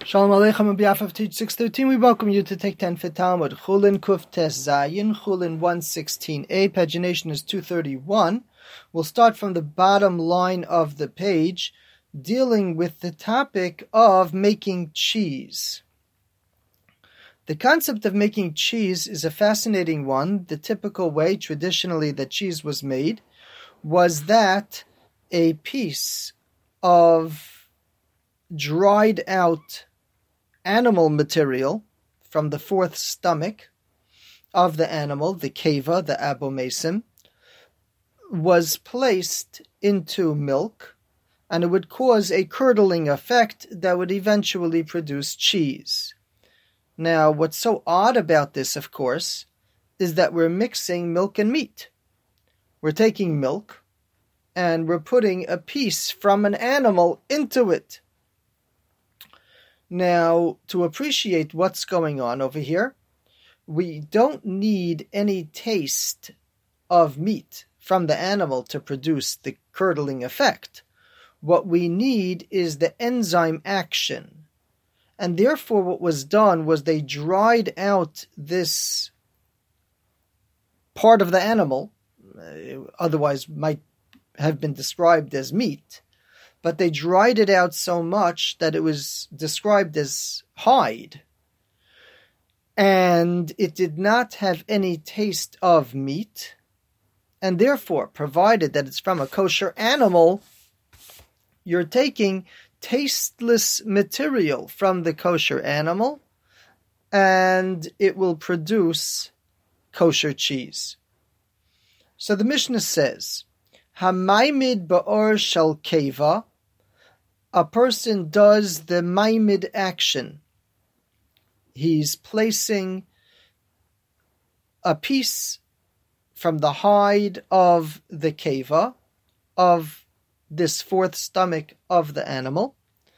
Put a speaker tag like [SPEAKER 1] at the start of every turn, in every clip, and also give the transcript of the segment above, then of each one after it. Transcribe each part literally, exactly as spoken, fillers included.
[SPEAKER 1] Shalom Aleichem. On behalf of Teach six thirteen, we welcome you to take ten for Talmud. Chulin Kuf Tes Zayin, Chulin one sixteen a, pagination is two thirty-one. We'll start from the bottom line of the page, dealing with the topic of making cheese. The concept of making cheese is a fascinating one. The typical way, traditionally, that cheese was made was that a piece of dried out animal material from the fourth stomach of the animal, the keva, the abomesim, was placed into milk, and it would cause a curdling effect that would eventually produce cheese. Now, what's so odd about this, of course, is that we're mixing milk and meat. We're taking milk and we're putting a piece from an animal into it. Now, to appreciate what's going on over here, we don't need any taste of meat from the animal to produce the curdling effect. What we need is the enzyme action. And therefore what was done was they dried out this part of the animal, otherwise might have been described as meat, but they dried it out so much that it was described as hide. And it did not have any taste of meat, and therefore, provided that it's from a kosher animal, you're taking tasteless material from the kosher animal, and it will produce kosher cheese. So the Mishnah says, Hamaimid ba'or shel keva, a person does the maimid action. He's placing a piece from the hide of the keva, of this fourth stomach of the animal.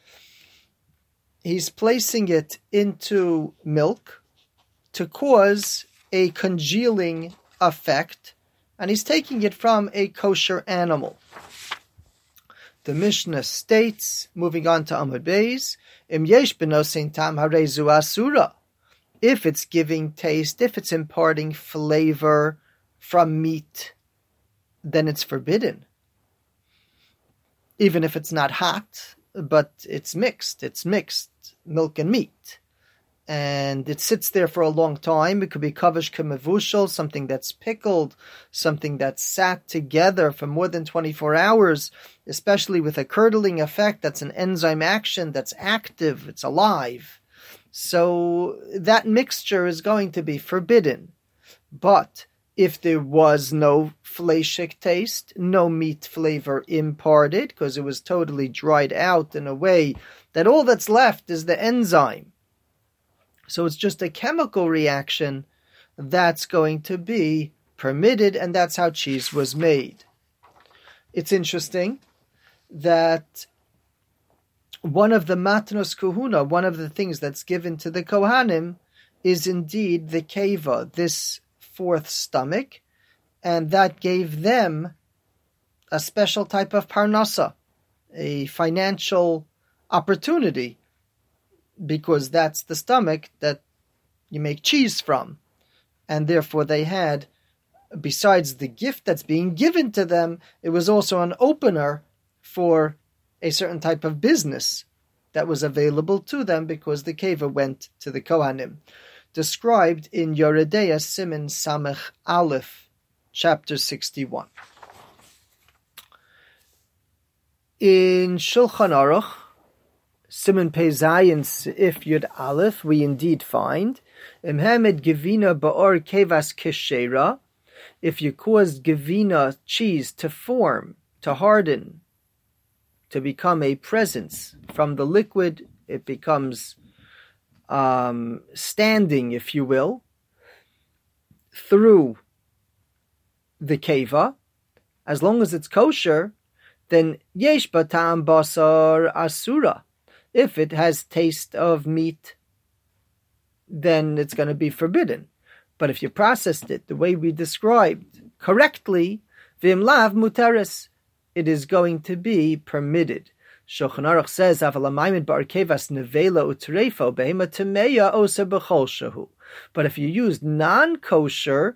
[SPEAKER 1] He's placing it into milk to cause a congealing effect, and he's taking it from a kosher animal. The Mishnah states, moving on to Amud Beis, Im yesh benosein tam harei zu asura. If it's giving taste, if it's imparting flavor from meat, then it's forbidden. Even if it's not hot, but it's mixed. It's mixed milk and meat. And it sits there for a long time. It could be kavish kemevushal, something that's pickled, something that's sat together for more than twenty-four hours, especially with a curdling effect. That's an enzyme action that's active, it's alive. So that mixture is going to be forbidden. But if there was no fleishik taste, no meat flavor imparted, because it was totally dried out in a way that all that's left is the enzyme, so it's just a chemical reaction, that's going to be permitted, and that's how cheese was made. It's interesting that one of the matnos kuhuna, one of the things that's given to the Kohanim, is indeed the keva, this fourth stomach, and that gave them a special type of parnasa, a financial opportunity, because that's the stomach that you make cheese from. And therefore they had, besides the gift that's being given to them, it was also an opener for a certain type of business that was available to them, because the keva went to the Kohanim. Described in Yoredeya Siman Samech Aleph, chapter sixty-one. In Shulchan Aruch, Siman Pei Zayin Seif Yud Aleph, we indeed find, Imhamed Gevina Ba'or Kevas Keshera, if you cause Gevina, cheese, to form, to harden, to become a presence from the liquid, it becomes um, standing, if you will, through the keva, as long as it's kosher, then yesh batam basar asura. If it has taste of meat, then it's going to be forbidden. But if you processed it the way we described correctly, vim lav muteris, it is going to be permitted. Shulchan Aruch says, "Avalamayim bar kevas nevela utrefo behema temeya osa b'chol shehu." But if you use non-kosher,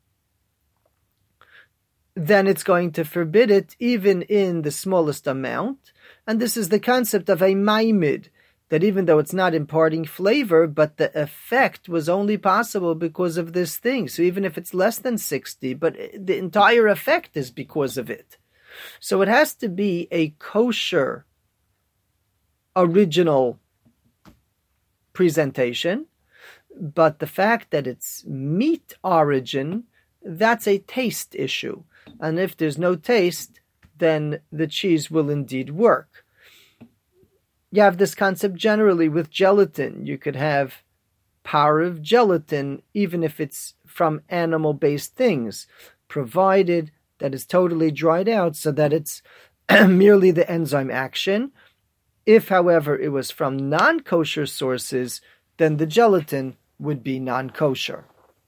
[SPEAKER 1] then it's going to forbid it even in the smallest amount. And this is the concept of a maimid, that even though it's not imparting flavor, but the effect was only possible because of this thing. So even if it's less than sixty, but the entire effect is because of it. So it has to be a kosher original presentation, but the fact that it's meat origin, that's a taste issue. And if there's no taste, then the cheese will indeed work. You have this concept generally with gelatin. You could have power of gelatin even if it's from animal-based things, provided that it's totally dried out so that it's merely the enzyme action. If, however, it was from non-kosher sources, then the gelatin would be non-kosher.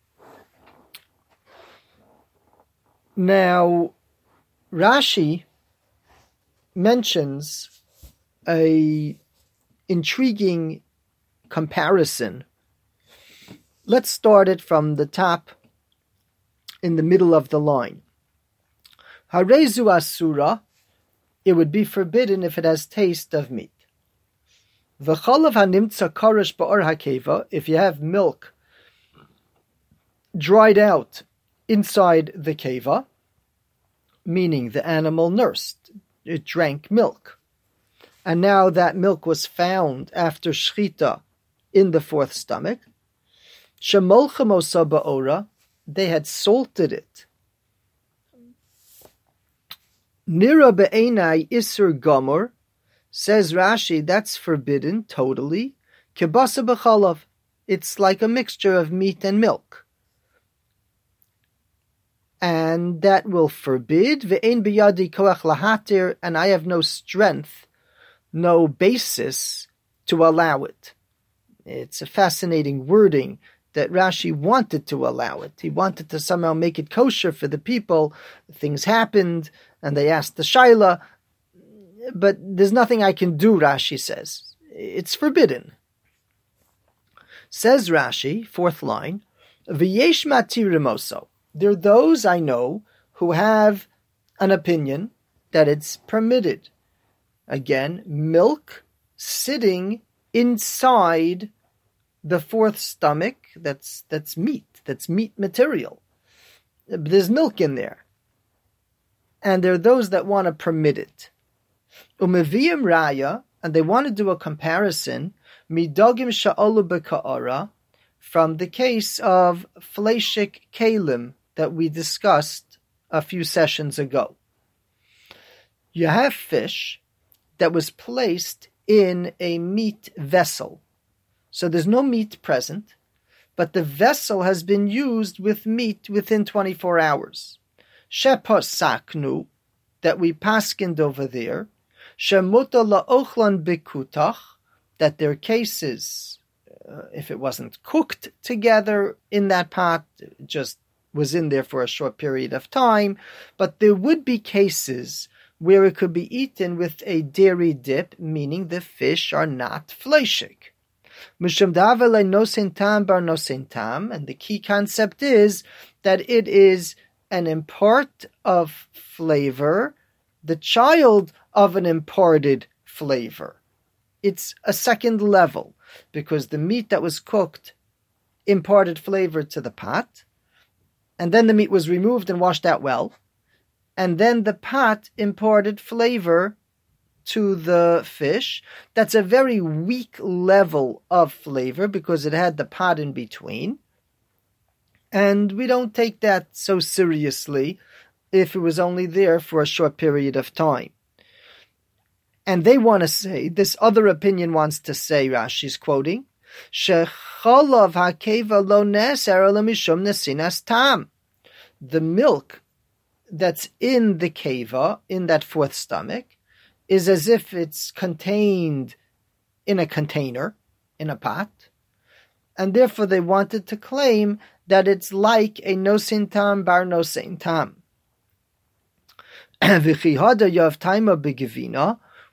[SPEAKER 1] Now, Rashi mentions a intriguing comparison. Let's start it from the top in the middle of the line. Harezu asura, it would be forbidden if it has taste of meat. V'chalav hanimtza karish ba'or hakeva, if you have milk dried out inside the keva, meaning the animal nursed, it drank milk, and now that milk was found after shchita in the fourth stomach, shemolchem osa ba'ora, they had salted it. Nira be'enai isur gomor, says Rashi, that's forbidden totally. Kibasa b'chalav, it's like a mixture of meat and milk. And that will forbid, ve'ein biyadi koach lahatir, and I have no strength, no basis to allow it. It's a fascinating wording that Rashi wanted to allow it. He wanted to somehow make it kosher for the people. Things happened, and they asked the shaila, but there's nothing I can do, Rashi says. It's forbidden. Says Rashi, fourth line, v'yesh matirimoso. There are those I know who have an opinion that it's permitted. Again, milk sitting inside the fourth stomach, that's that's meat, that's meat material. There's milk in there. And there are those that want to permit it. Umeviyim raya, and they want to do a comparison, midogim sha'olu b'ka'ara, from the case of fleshik kalim that we discussed a few sessions ago. You have fish that was placed in a meat vessel. So there's no meat present, but the vessel has been used with meat within twenty-four hours. Sheposaknu, that we paskined over there, shemuta la'ochlan bikutach, that there are cases, uh, if it wasn't cooked together in that pot, it just was in there for a short period of time, but there would be cases where it could be eaten with a dairy dip, meaning the fish are not fleshik. And the key concept is that it is an impart of flavor, the child of an imparted flavor. It's a second level, because the meat that was cooked imparted flavor to the pot, and then the meat was removed and washed out well, and then the pot imparted flavor to the fish. That's a very weak level of flavor because it had the pot in between. And we don't take that so seriously if it was only there for a short period of time. And they want to say, this other opinion wants to say, Rashi's quoting, Shechalav hakeva lo neser ela mishum nesinas tam. The milk that's in the keva, in that fourth stomach, is as if it's contained in a container, in a pot, and therefore they wanted to claim that it's like a nosin tam bar nosin tam. V'chihada yav taima begivina,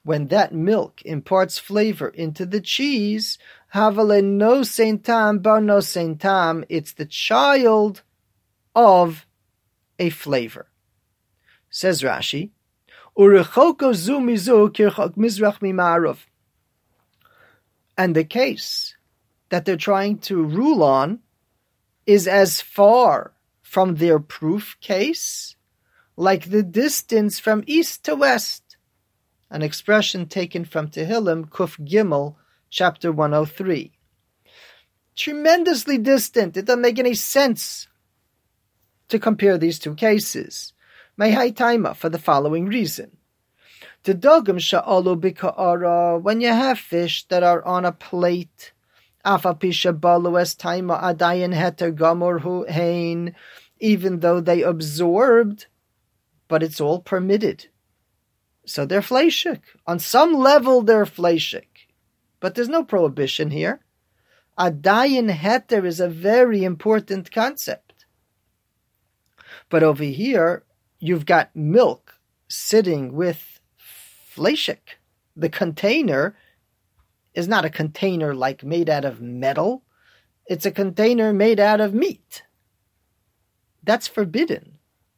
[SPEAKER 1] when that milk imparts flavor into the cheese, havale no sein tam bar no sein tam, it's the child of a flavor. Says Rashi, Urechoko zu mizu kirchok mizrach mimarav. And the case that they're trying to rule on is as far from their proof case like the distance from east to west. An expression taken from Tehillim, Kuf Gimel, chapter one oh three. Tremendously distant. It doesn't make any sense to compare these two cases. Mehai Taima, for the following reason. The dogam sha'alu bika'ara, when you have fish that are on a plate, afapisha balu es taima adayin heter gamor hu hein, even though they absorbed, but it's all permitted. So they're fleishik. On some level they're fleishik. But there's no prohibition here. Adayin heter is a very important concept. But over here, you've got milk sitting with fleishik. The container is not a container like made out of metal. It's a container made out of meat. That's forbidden.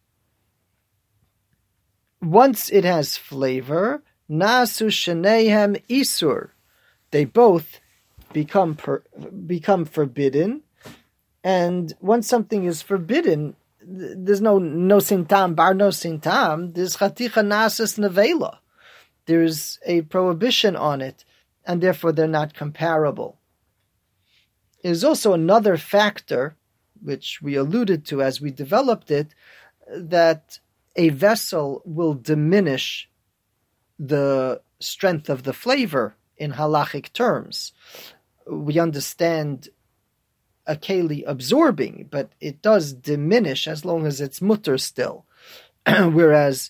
[SPEAKER 1] Once it has flavor, nasu sheneihem isur, they both become per, become forbidden. And once something is forbidden, there's no no sintam bar no sintam. There's chaticha nasas nevela. There's a prohibition on it, and therefore they're not comparable. There's also another factor, which we alluded to as we developed it, that a vessel will diminish the strength of the flavor in halachic terms. We understand a keli absorbing, but it does diminish as long as it's mutter still. Whereas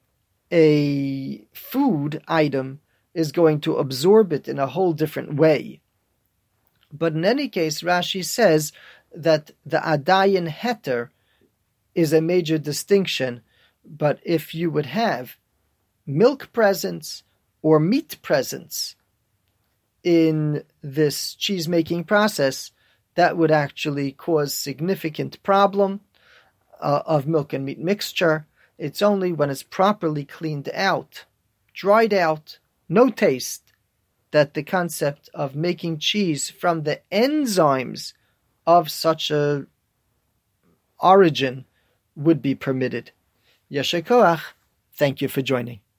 [SPEAKER 1] a food item is going to absorb it in a whole different way. But in any case, Rashi says that the adayin heter is a major distinction. But if you would have milk presence or meat presence in this cheese-making process, that would actually cause significant problem uh, of milk and meat mixture. It's only when it's properly cleaned out, dried out, no taste, that the concept of making cheese from the enzymes of such a origin would be permitted. Yasher koach. Thank you for joining.